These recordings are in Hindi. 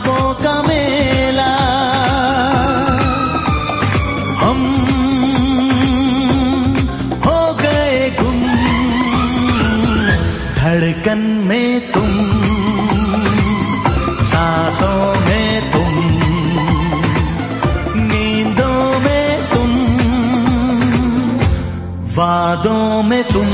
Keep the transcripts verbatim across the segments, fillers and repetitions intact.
ख्वाबों का मेला। हम हो गए गुम, धड़कन में तुम, सांसों में तुम, नींदों में तुम, वादों में तुम।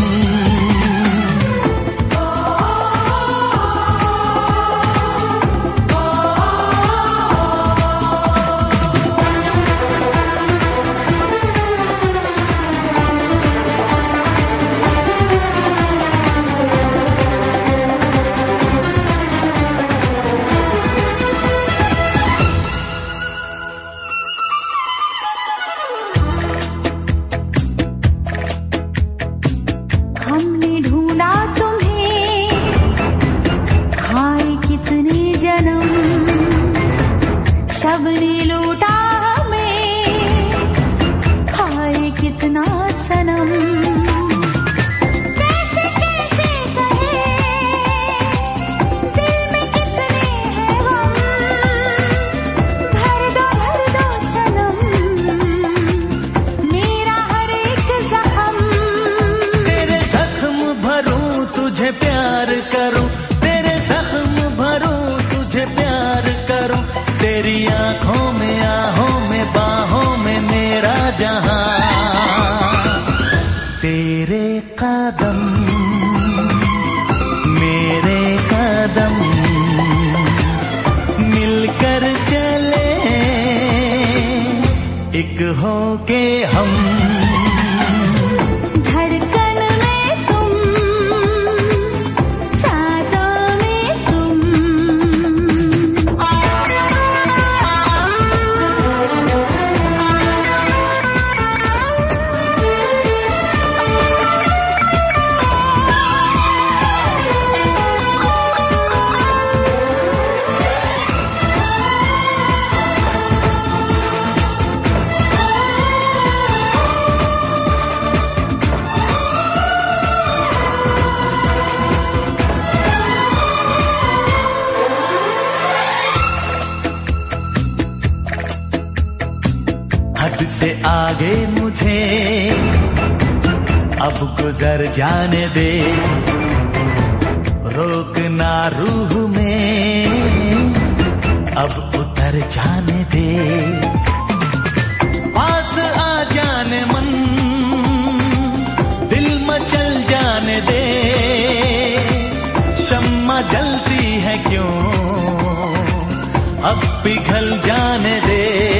हमने ढूंढा तुम्हें, खाए कितने जन्म, सबने लूटा हमें, खाए कितना सनम। कैसे कैसे कहे, दिल में कितने हैं गम, भर दो भर दो सनम, मेरा हर एक जख्म। तुझे प्यार करूं, तेरे जख्म भरूं, तुझे प्यार करूं, तेरी आंखों में आहों में बाहों में मेरा जहां। तेरे कदम मेरे कदम मिलकर चले, एक होके हम। हद से आगे मुझे अब गुजर जाने दे, रोकना रूह में अब उतर जाने दे। पास आ जाने मन, दिल मचल जाने दे, शम्मा जलती है क्यों अब पिघल जाने दे।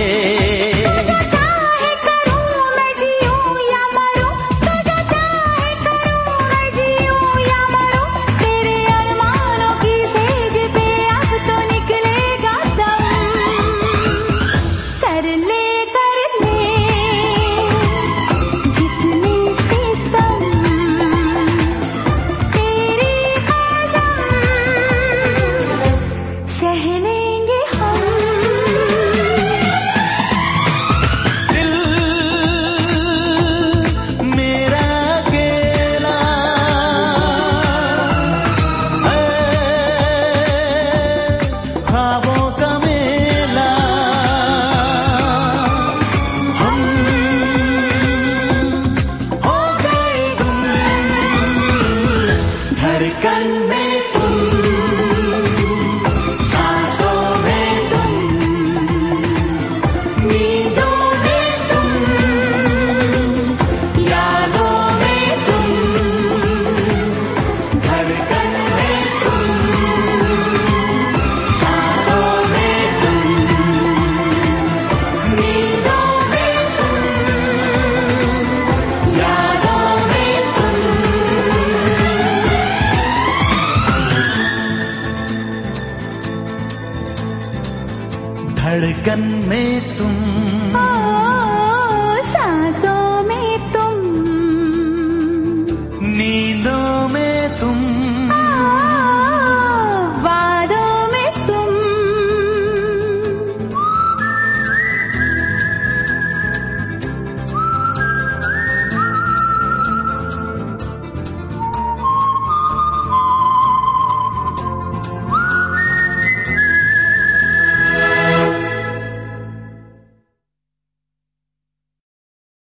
धड़कन में तुम, सांसों में तुम, नींदों में तुम, यादों में तुम, धड़कन में तुम, सांसों में तुम, नींदों में तुम, यादों में तुम। धड़कन में तुम।